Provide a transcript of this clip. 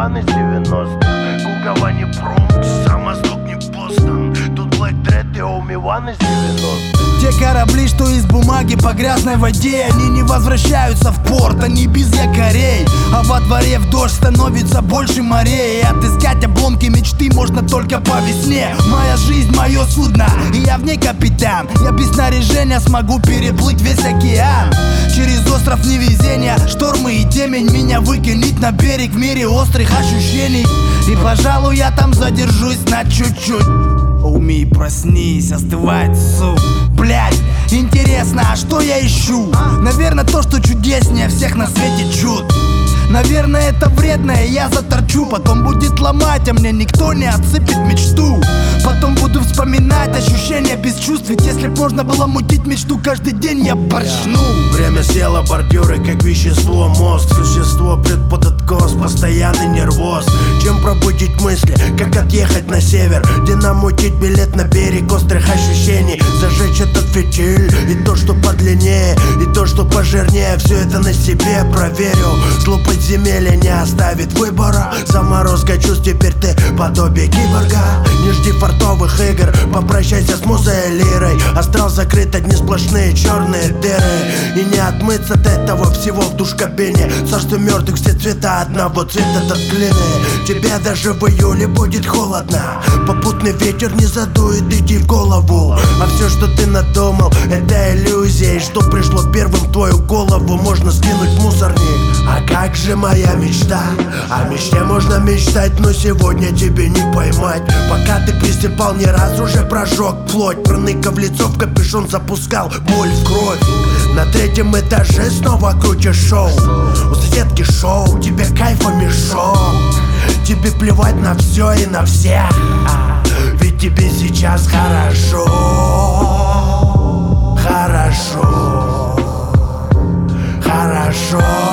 Иван из 90-х. Гугова не Бронкс, Самосток не Бостон. Тут Блэк Дред и Оми Ван из 90-х. Те корабли, что из бумаги по грязной воде, они не возвращаются в порт, они без якорей. А во дворе в дождь становится больше морей. И отыскать обломки мечты можно только по весне. Моя жизнь, мое судно, и я в ней капитан. Я без снаряжения смогу переплыть весь океан. Через остров невезения, штормы и темень меня выкинет на берег в мире острых ощущений. И пожалуй я там задержусь на чуть-чуть. Уми, проснись, остывает суп. Блять, интересно, а что я ищу? Наверное, то, что чудеснее всех на свете чуд. Наверное, это вредное, я заторчу. Потом будет ломать, а мне никто не отсыпет мечту. Потом буду вспоминать ощущения без чувств. Ведь если б можно было мутить мечту каждый день, я поршну. Время съело бордюры, как вещество. Мозг, существо прет под откос, постоянный нервоз. Чем пробудить мысли, как отъехать на север, где намутить билет на берег острых ощущений. Зажечь этот фитиль, и то, что подлиннее, и то, что пожирнее. Все это на себе проверю. Зло подземелья не оставит выбора. Заморозка чувств, теперь ты подобие киборга. Не жди фартовых игр, попрощайся с музой и лирой. Астрал закрыт, одни сплошные черные дыры. И не отмыться от этого всего в душ-кабине. Царство мертвых, все цвета одного цвета от глины. Тебе даже в июле будет холодно. Попутный ветер не задует, иди в голову. А все, что ты надумал, это иллюзия. И что пришло первым в твою голову, можно скинуть в мусорник. А как же моя мечта? О мечте можно мечтать, но сегодня тебе не поймать. Пока ты присыпал, не раз уже прожег плоть. Проныка в лицо, в капюшон запускал боль в кровь. На 3-м этаже снова крутишь шоу. У соседки шоу, тебе кайфа мешок. Тебе плевать на все и на всех, ведь тебе сейчас хорошо. Хорошо. Хорошо.